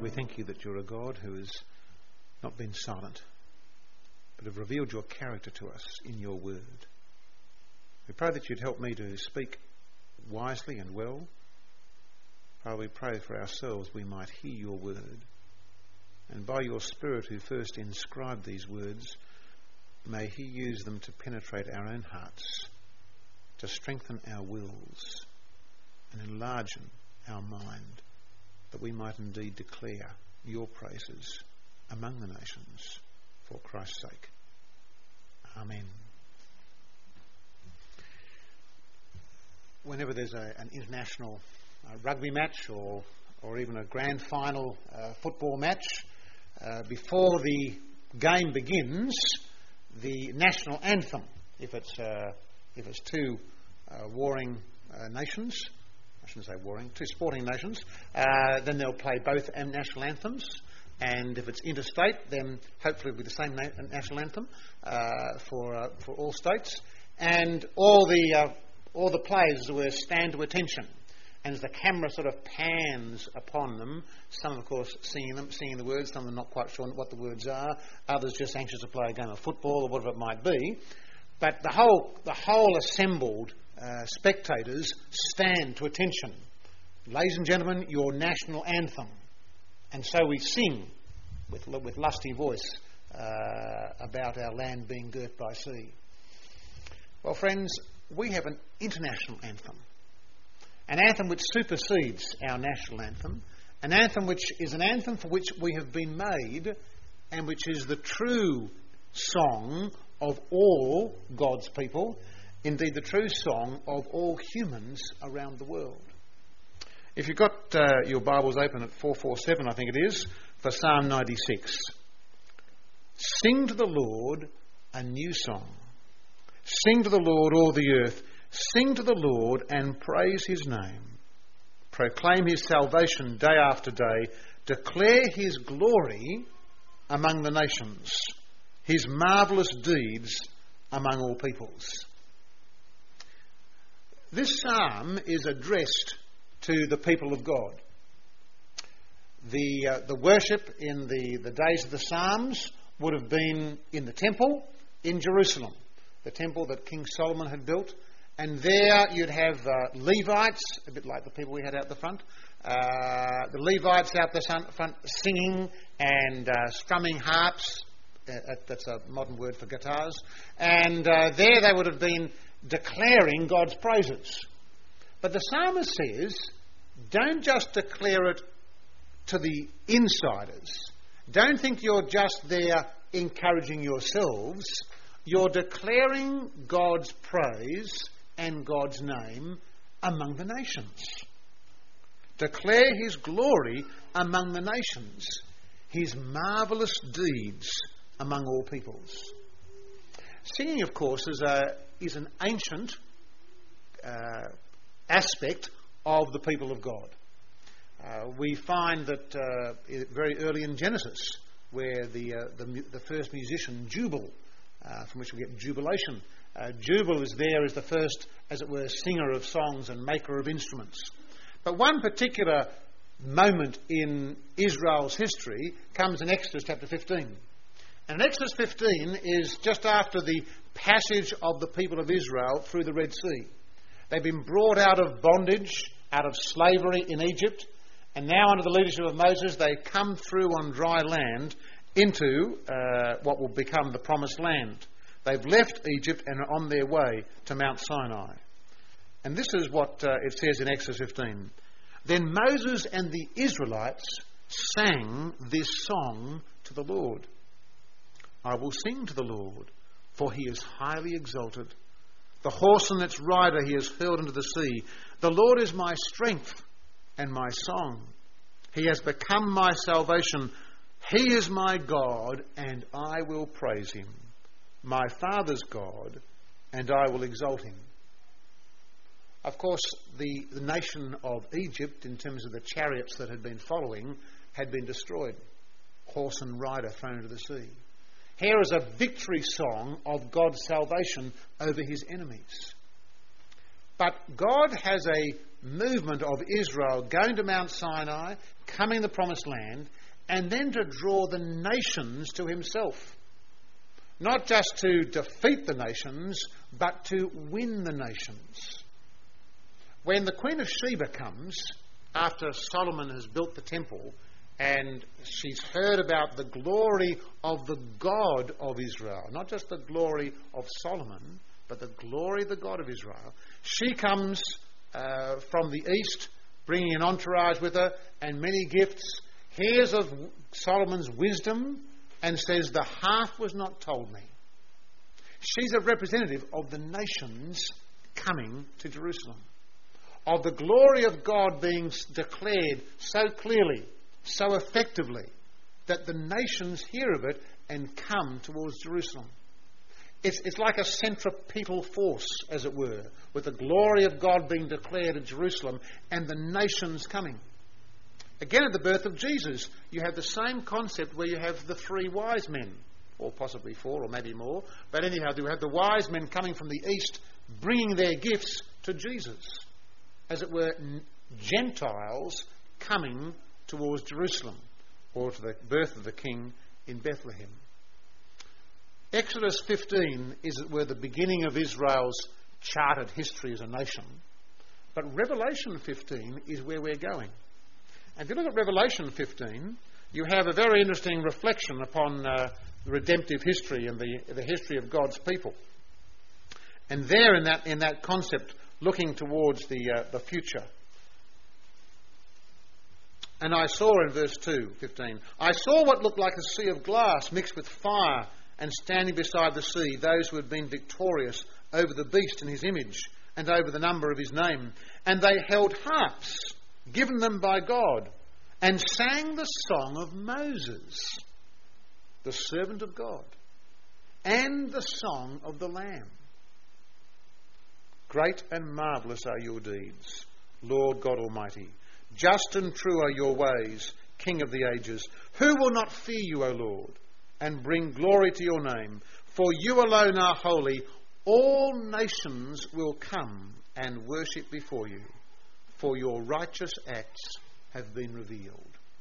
we thank you that you're a God who has not been silent, but have revealed your character to us in your word. We pray that you'd help me to speak wisely and well. Father, we pray for ourselves we might hear your word, and by your Spirit who first inscribed these words, may he use them to penetrate our own hearts, to strengthen our wills and enlarge our mind, that we might indeed declare your praises among the nations for Christ's sake. Amen. Whenever there's an international rugby match or even a grand final football match, before the game begins, the national anthem, if it's two warring nations, I shouldn't say warring, two sporting nations, then they'll play both national anthems. And if it's interstate, then hopefully it'll be the same national anthem for all states. And all the players will stand to attention. And as the camera sort of pans upon them, some of course singing the words, some of them not quite sure what the words are, others just anxious to play a game of football or whatever it might be. But the whole assembled spectators stand to attention. Ladies and gentlemen, your national anthem. And so we sing with lusty voice about our land being girt by sea. Well, friends, we have an international anthem. An anthem which supersedes our national anthem. An anthem which is an anthem for which we have been made, and which is the true song of all God's people, indeed the true song of all humans around the world. If you've got your Bibles open at 447, I think it is, for Psalm 96. Sing to the Lord a new song. Sing to the Lord, all the earth. Sing to the Lord and praise his name. Proclaim his salvation day after day. Declare his glory among the nations, his marvellous deeds among all peoples. This psalm is addressed to the people of God. The worship in the days of the Psalms would have been in the temple in Jerusalem, the temple that King Solomon had built. And there you'd have Levites, a bit like the people we had out the front, the Levites out the front singing and strumming harps. That's a modern word for guitars. And there they would have been declaring God's praises. But the psalmist says, don't just declare it to the insiders. Don't think you're just there encouraging yourselves. You're declaring God's praise and God's name among the nations. Declare his glory among the nations, his marvellous deeds among all peoples. Singing, of course, is an ancient aspect of the people of God. We find that very early in Genesis, where the first musician, Jubal, from which we get jubilation, Jubal is there as the first, as it were, singer of songs and maker of instruments. But one particular moment in Israel's history comes in Exodus chapter 15. And Exodus 15 is just after the passage of the people of Israel through the Red Sea. They've been brought out of bondage, out of slavery in Egypt, and now under the leadership of Moses they come through on dry land into what will become the Promised Land. They've left Egypt and are on their way to Mount Sinai. And this is what it says in Exodus 15. Then Moses and the Israelites sang this song to the Lord. I will sing to the Lord, for he is highly exalted. The horse and its rider he has hurled into the sea. The Lord is my strength and my song. He has become my salvation. He is my God, and I will praise him. My father's God, and I will exalt him. Of course, the nation of Egypt, in terms of the chariots that had been following, had been destroyed. Horse and rider thrown into the sea. Here is a victory song of God's salvation over his enemies. But God has a movement of Israel going to Mount Sinai, coming to the Promised Land, and then to draw the nations to himself. Not just to defeat the nations, but to win the nations. When the Queen of Sheba comes, after Solomon has built the temple, and she's heard about the glory of the God of Israel, not just the glory of Solomon, but the glory of the God of Israel, she comes from the east, bringing an entourage with her and many gifts, hears of Solomon's wisdom, and says, the half was not told me. She's a representative of the nations coming to Jerusalem, of the glory of God being declared so clearly, so effectively, that the nations hear of it and come towards Jerusalem. It's like a centripetal force, as it were, with the glory of God being declared at Jerusalem and the nations coming. Again, at the birth of Jesus, you have the same concept where you have the 3 wise men, or possibly 4 or maybe more, but anyhow, you have the wise men coming from the east, bringing their gifts to Jesus. As it were, Gentiles coming towards Jerusalem, or to the birth of the King in Bethlehem. Exodus 15 is where the beginning of Israel's charted history as a nation. But Revelation 15 is where we're going. And if you look at Revelation 15, you have a very interesting reflection upon the redemptive history and the history of God's people. And there in that concept, looking towards the future. And I saw in verse 2:15, I saw what looked like a sea of glass mixed with fire, and standing beside the sea, those who had been victorious over the beast and his image, and over the number of his name. And they held harps, given them by God, and sang the song of Moses, the servant of God, and the song of the Lamb. Great and marvellous are your deeds, Lord God Almighty. Just and true are your ways, King of the ages. Who will not fear you, O Lord, and bring glory to your name? For you alone are holy. All nations will come and worship before you, for your righteous acts have been revealed.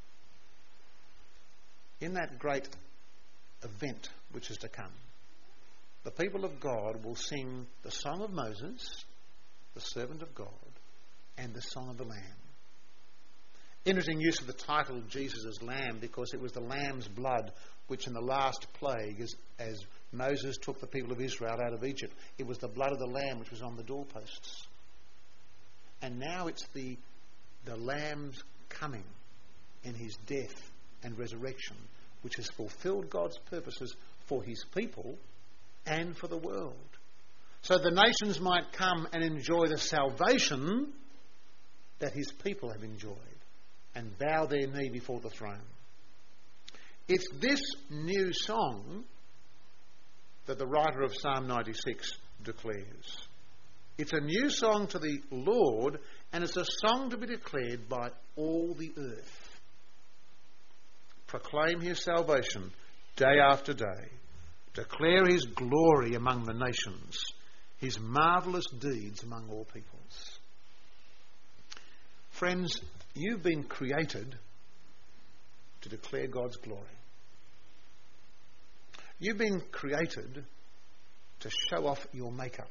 In that great event which is to come, the people of God will sing the song of Moses, the servant of God, and the song of the Lamb. Interesting use of the title of Jesus as Lamb, because it was the Lamb's blood which in the last plague, as Moses took the people of Israel out of Egypt, it was the blood of the Lamb which was on the doorposts. And now it's the Lamb's coming in his death and resurrection, which has fulfilled God's purposes for his people and for the world. So the nations might come and enjoy the salvation that his people have enjoyed and bow their knee before the throne. It's this new song that the writer of Psalm 96 declares. It's a new song to the Lord, and it's a song to be declared by all the earth. Proclaim his salvation day after day. Declare his glory among the nations, his marvellous deeds among all peoples. Friends, you've been created to declare God's glory. You've been created to show off your makeup.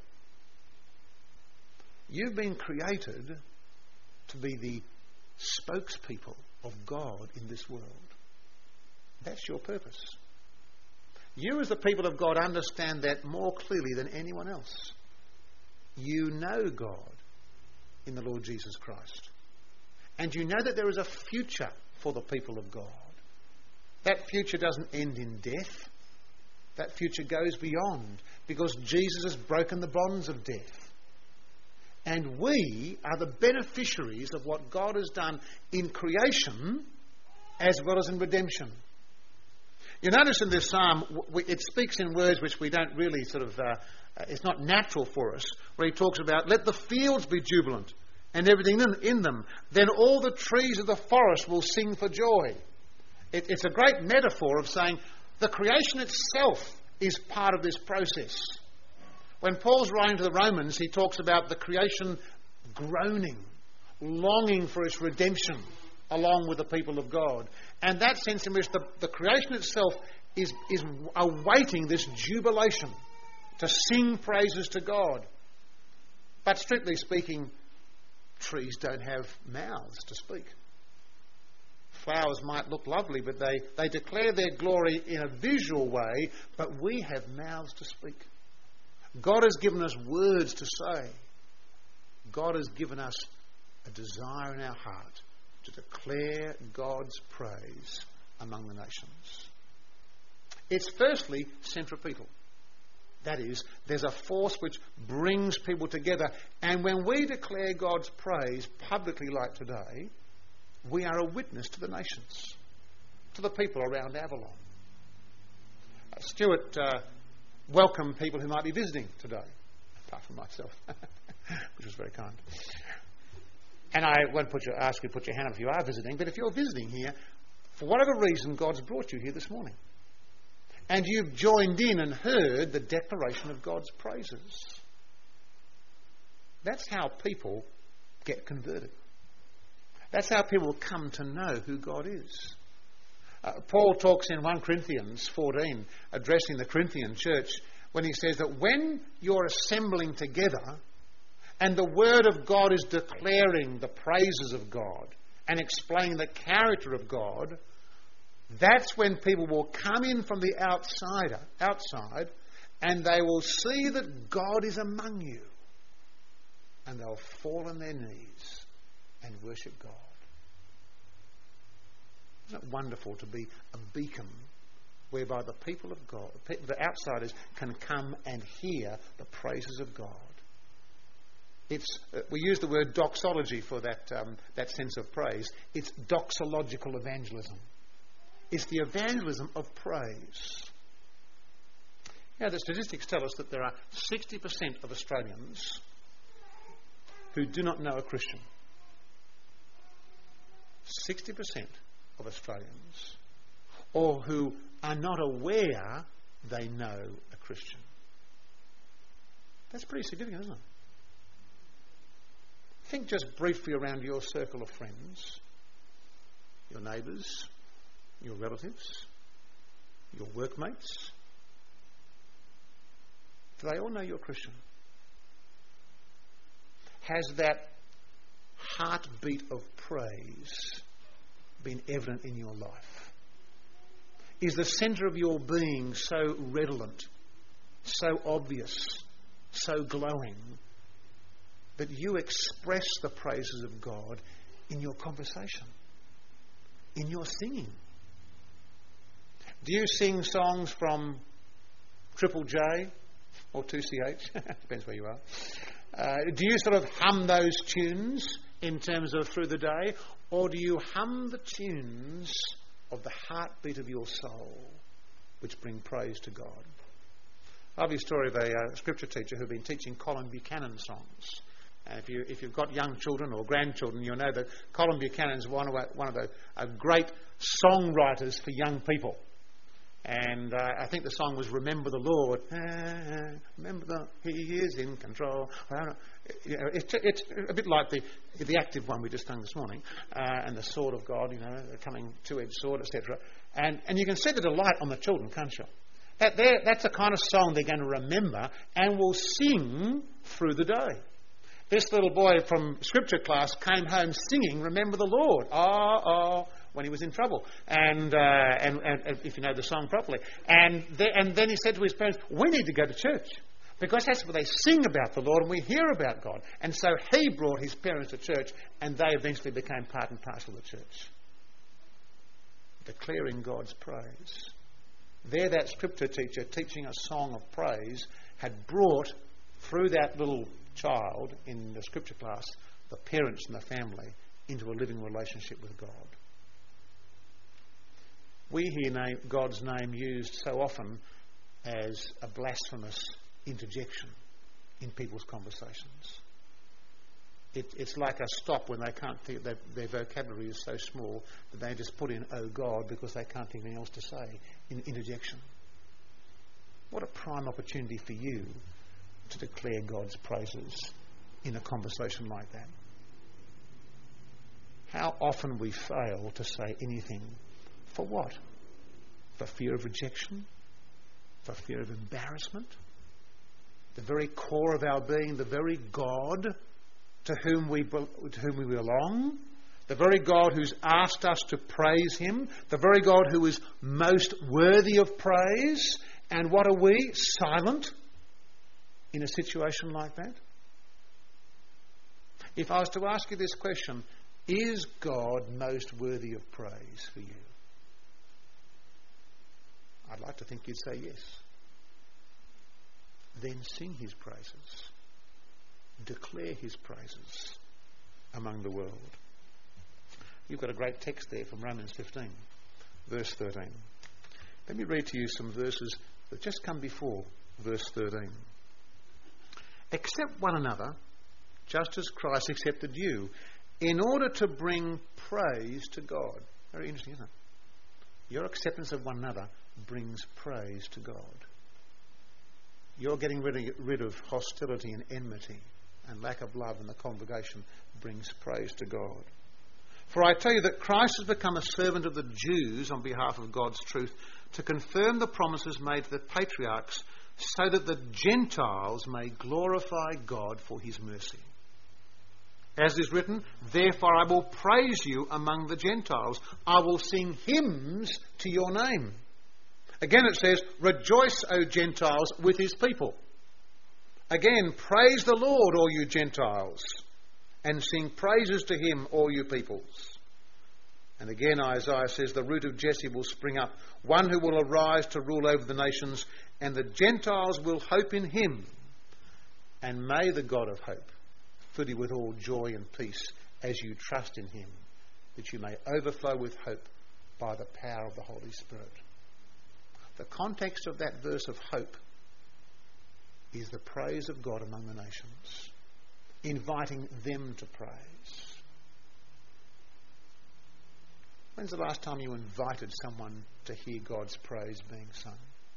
You've been created to be the spokespeople of God in this world. That's your purpose. You as the people of God understand that more clearly than anyone else. You know God in the Lord Jesus Christ. And you know that there is a future for the people of God. That future doesn't end in death. That future goes beyond, because Jesus has broken the bonds of death. And we are the beneficiaries of what God has done in creation as well as in redemption. You notice in this psalm, it speaks in words which we don't really it's not natural for us, where he talks about, let the fields be jubilant and everything in them. Then all the trees of the forest will sing for joy. It's a great metaphor of saying the creation itself is part of this process. When Paul's writing to the Romans, he talks about the creation groaning, longing for its redemption along with the people of God. And that sense in which the creation itself is awaiting this jubilation to sing praises to God. But strictly speaking, trees don't have mouths to speak. Flowers might look lovely, but they declare their glory in a visual way, but we have mouths to speak. God has given us words to say. God has given us a desire in our heart to declare God's praise among the nations. It's firstly centripetal. That is, there's a force which brings people together. And when we declare God's praise publicly like today, we are a witness to the nations, to the people around Avalon. Stuart welcomed people who might be visiting today, apart from myself, which was very kind. And I won't ask you to put your hand up if you are visiting, but if you're visiting here, for whatever reason, God's brought you here this morning. And you've joined in and heard the declaration of God's praises. That's how people get converted. That's how people come to know who God is. Paul talks in 1 Corinthians 14, addressing the Corinthian church, when he says that when you're assembling together and the Word of God is declaring the praises of God and explaining the character of God, that's when people will come in from the outside, and they will see that God is among you. And they'll fall on their knees and worship God. Isn't it wonderful to be a beacon whereby the people of God, the outsiders, can come and hear the praises of God? We use the word doxology for that sense of praise. It's doxological evangelism. It's the evangelism of praise. The statistics tell us that there are 60% of Australians who do not know a Christian. 60% of Australians, or who are not aware they know a Christian. That's pretty significant, isn't it? Think just briefly around your circle of friends, your neighbours, your relatives, your workmates. Do they all know you're a Christian? Has that heartbeat of praise been evident in your life? Is the centre of your being so redolent, so obvious, so glowing, that you express the praises of God in your conversation, in your singing? Do you sing songs from Triple J or 2CH? Depends where you are. Do you sort of hum those tunes in terms of through the day? Or do you hum the tunes of the heartbeat of your soul which bring praise to God? I have a story of a scripture teacher who'd been teaching Colin Buchanan songs. And if you've got young children or grandchildren, you'll know that Colin Buchanan is one of the great songwriters for young people. And I think the song was "Remember the Lord." Remember He is in control. It's a bit like the active one we just sung this morning, and the sword of God, the coming two-edged sword, etc. And you can see the delight on the children, can't you? That's the kind of song they're going to remember and will sing through the day. This little boy from scripture class came home singing "Remember the Lord." When he was in trouble, and if you know the song properly, and then he said to his parents, "We need to go to church because that's where they sing about the Lord and we hear about God." And so he brought his parents to church, and they eventually became part and parcel of the church, declaring God's praise. There, that scripture teacher teaching a song of praise had brought through that little child in the scripture class the parents and the family into a living relationship with God. We hear God's name used so often as a blasphemous interjection in people's conversations. It's like a stop when they can't think, their vocabulary is so small that they just put in "Oh God" because they can't think anything else to say in interjection. What a prime opportunity for you to declare God's praises in a conversation like that? How often we fail to say anything. For what? For fear of rejection? For fear of embarrassment? The very core of our being, the very God to whom we belong, the very God who's asked us to praise him, the very God who is most worthy of praise. And what are we? Silent in a situation like that? If I was to ask you this question, is God most worthy of praise for you? I'd like to think you'd say yes. Then sing his praises. Declare his praises among the world. You've got a great text there from Romans 15, verse 13. Let me read to you some verses that just come before verse 13. Accept one another, just as Christ accepted you, in order to bring praise to God. Very interesting, isn't it? Your acceptance of one another brings praise to God. You're getting rid of hostility and enmity and lack of love in the congregation brings praise to God. For I tell you that Christ has become a servant of the Jews on behalf of God's truth to confirm the promises made to the patriarchs so that the Gentiles may glorify God for his mercy. As is written, therefore I will praise you among the Gentiles. I will sing hymns to your name. Again it says, rejoice, O Gentiles, with his people. Again, praise the Lord, all you Gentiles, and sing praises to him, all you peoples. And again Isaiah says, the root of Jesse will spring up, one who will arise to rule over the nations, and the Gentiles will hope in him. And may the God of hope fill you with all joy and peace as you trust in him, that you may overflow with hope by the power of the Holy Spirit. The context of that verse of hope is the praise of God among the nations, inviting them to praise. When's the last time you invited someone to hear God's praise being sung?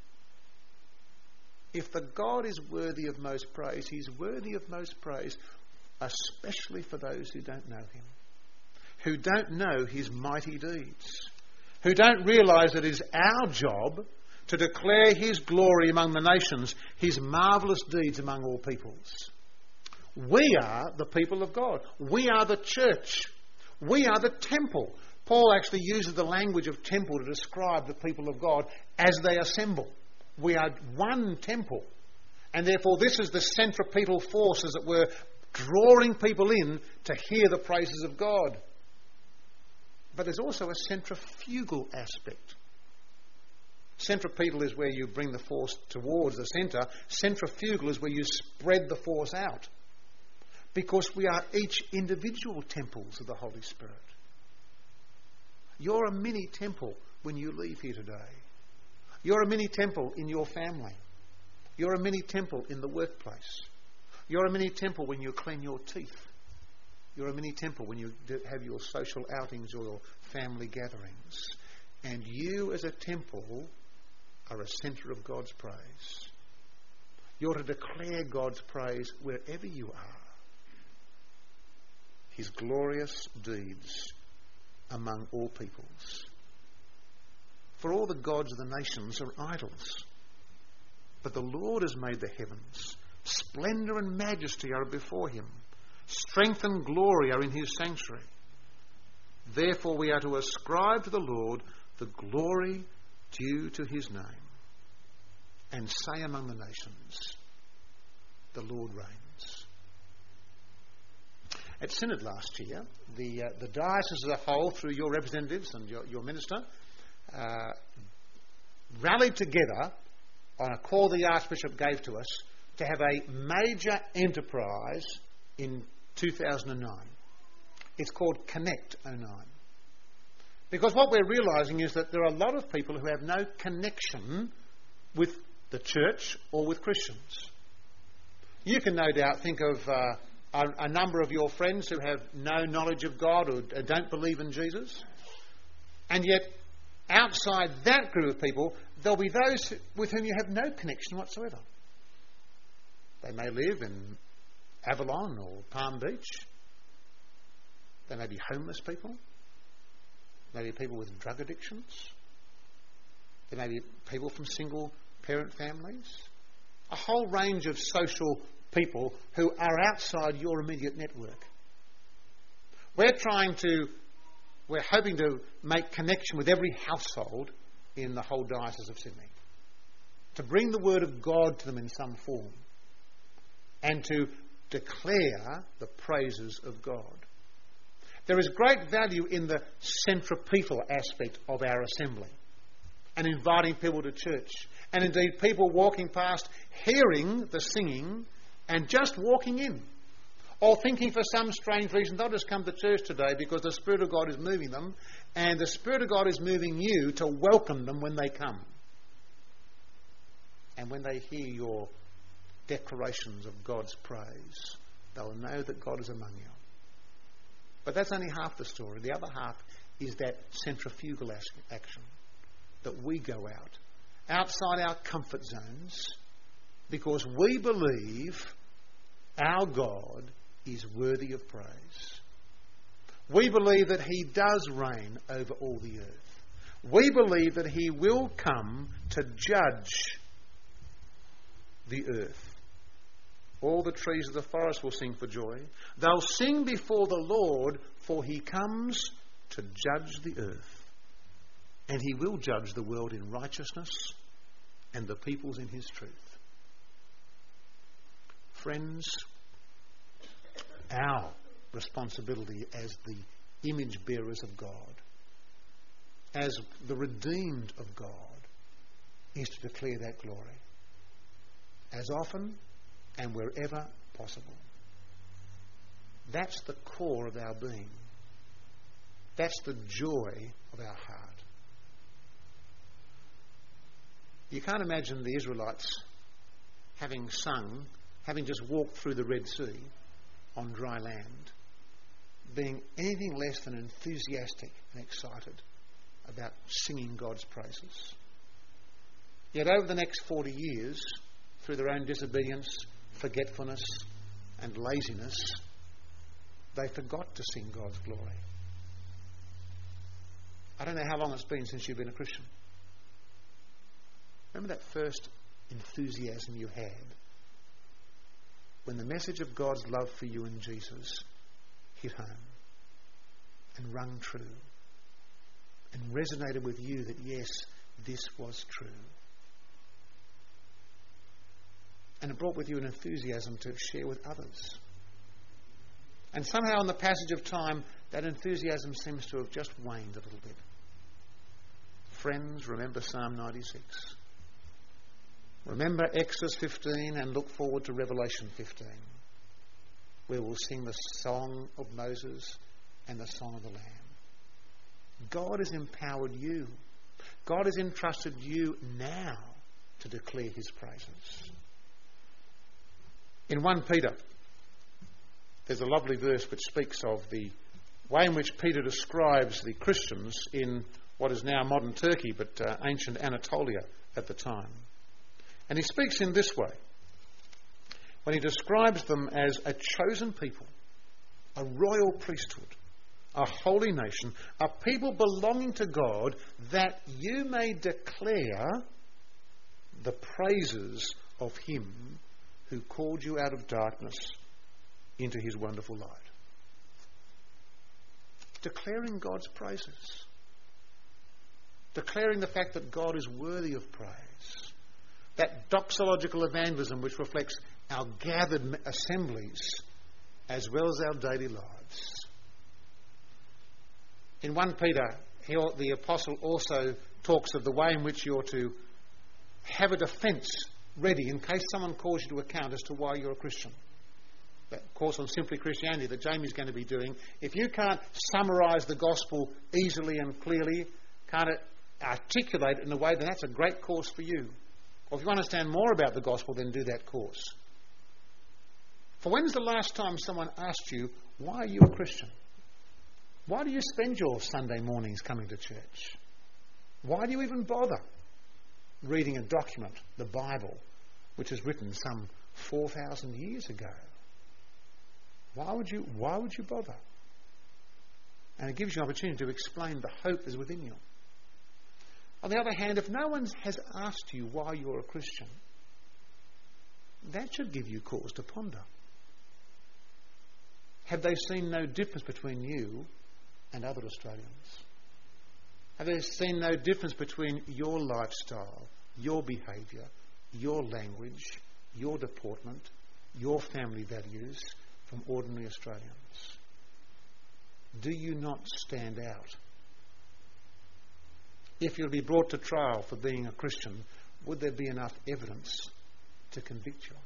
If the God is worthy of most praise, he's worthy of most praise, especially for those who don't know him, who don't know his mighty deeds, who don't realise that it is our job to declare his glory among the nations, his marvellous deeds among all peoples. We are the people of God. We are the church. We are the temple. Paul actually uses the language of temple to describe the people of God as they assemble. We are one temple. And therefore this is the centripetal force, as it were, drawing people in to hear the praises of God. But there's also a centrifugal aspect. Centripetal is where you bring the force towards the centre. Centrifugal is where you spread the force out. Because we are each individual temples of the Holy Spirit. You're a mini temple when you leave here today. You're a mini temple in your family. You're a mini temple in the workplace. You're a mini temple when you clean your teeth. You're a mini temple when you have your social outings or your family gatherings. And you as a temple are a centre of God's praise. You're to declare God's praise wherever you are. His glorious deeds among all peoples. For all the gods of the nations are idols. But the Lord has made the heavens. Splendour and majesty are before him. Strength and glory are in his sanctuary. Therefore we are to ascribe to the Lord the glory due to his name, and say among the nations, the Lord reigns. At Synod last year, the diocese as a whole, through your representatives and your minister, rallied together on a call the Archbishop gave to us to have a major enterprise in 2009. It's called Connect 09. Because what we're realising is that there are a lot of people who have no connection with the church or with Christians. You can no doubt think of a number of your friends who have no knowledge of God or don't believe in Jesus. And yet, outside that group of people, there'll be those with whom you have no connection whatsoever. They may live in Avalon or Palm Beach. They may be homeless people. They may be people with drug addictions. There may be people from single parent families. A whole range of social people who are outside your immediate network. We're hoping to make connection with every household in the whole Diocese of Sydney, to bring the Word of God to them in some form and to declare the praises of God. There is great value in the centripetal aspect of our assembly and inviting people to church, and indeed people walking past, hearing the singing and just walking in, or thinking for some strange reason they'll just come to church today because the Spirit of God is moving them, and the Spirit of God is moving you to welcome them when they come. And when they hear your declarations of God's praise, they'll know that God is among you. But that's only half the story. The other half is that centrifugal action, that we go out, outside our comfort zones, because we believe our God is worthy of praise. We believe that He does reign over all the earth. We believe that He will come to judge the earth. All the trees of the forest will sing for joy. They'll sing before the Lord, for He comes to judge the earth. And He will judge the world in righteousness and the peoples in His truth. Friends, our responsibility as the image bearers of God, as the redeemed of God, is to declare that glory as often and wherever possible. That's the core of our being. That's the joy of our heart. You can't imagine the Israelites having sung, having just walked through the Red Sea on dry land, being anything less than enthusiastic and excited about singing God's praises. Yet over the next 40 years, through their own disobedience, forgetfulness and laziness, they forgot to sing God's glory. I don't know how long it's been since you've been a Christian. Remember that first enthusiasm you had when the message of God's love for you in Jesus hit home and rung true and resonated with you that yes, this was true. And it brought with you an enthusiasm to share with others. And somehow in the passage of time, that enthusiasm seems to have just waned a little bit. Friends, remember Psalm 96. Remember Exodus 15 and look forward to Revelation 15, where we'll sing the song of Moses and the song of the Lamb. God has empowered you. God has entrusted you now to declare His praises. In 1 Peter, there's a lovely verse which speaks of the way in which Peter describes the Christians in what is now modern Turkey, but ancient Anatolia at the time. And he speaks in this way, when he describes them as a chosen people, a royal priesthood, a holy nation, a people belonging to God, that you may declare the praises of Him who called you out of darkness into His wonderful light. Declaring God's praises. Declaring the fact that God is worthy of praise. That doxological evangelism which reflects our gathered assemblies as well as our daily lives. In 1 Peter, the apostle also talks of the way in which you're to have a defence ready in case someone calls you to account as to why you're a Christian. That course on Simply Christianity that Jamie's going to be doing. If you can't summarise the gospel easily and clearly, can't articulate it in a way, then that's a great course for you. Or if you understand more about the gospel, then do that course. For when's the last time someone asked you, why are you a Christian? Why do you spend your Sunday mornings coming to church? Why do you even bother reading a document, the Bible, which was written some 4,000 years ago. Why would you bother? And it gives you an opportunity to explain the hope that is within you. On the other hand, if no one has asked you why you're a Christian, that should give you cause to ponder. Have they seen no difference between you and other Australians? Have they seen no difference between your lifestyle, your behaviour, your language, your deportment, your family values from ordinary Australians? Do you not stand out? If you'll be brought to trial for being a Christian, would there be enough evidence to convict you?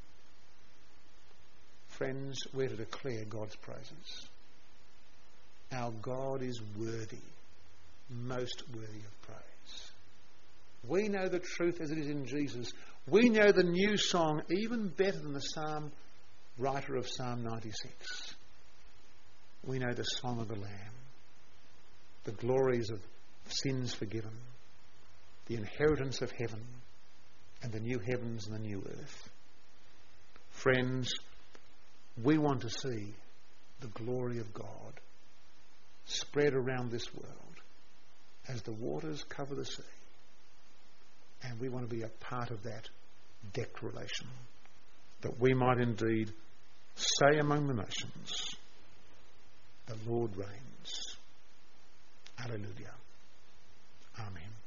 Friends, we're to declare God's praises. Our God is worthy, most worthy of praise. We know the truth as it is in Jesus. We know the new song even better than the psalm writer of Psalm 96. We know the song of the Lamb, the glories of sins forgiven, the inheritance of heaven, and the new heavens and the new earth. Friends, we want to see the glory of God spread around this world as the waters cover the sea. And we want to be a part of that declaration, that we might indeed say among the nations, the Lord reigns. Alleluia. Amen.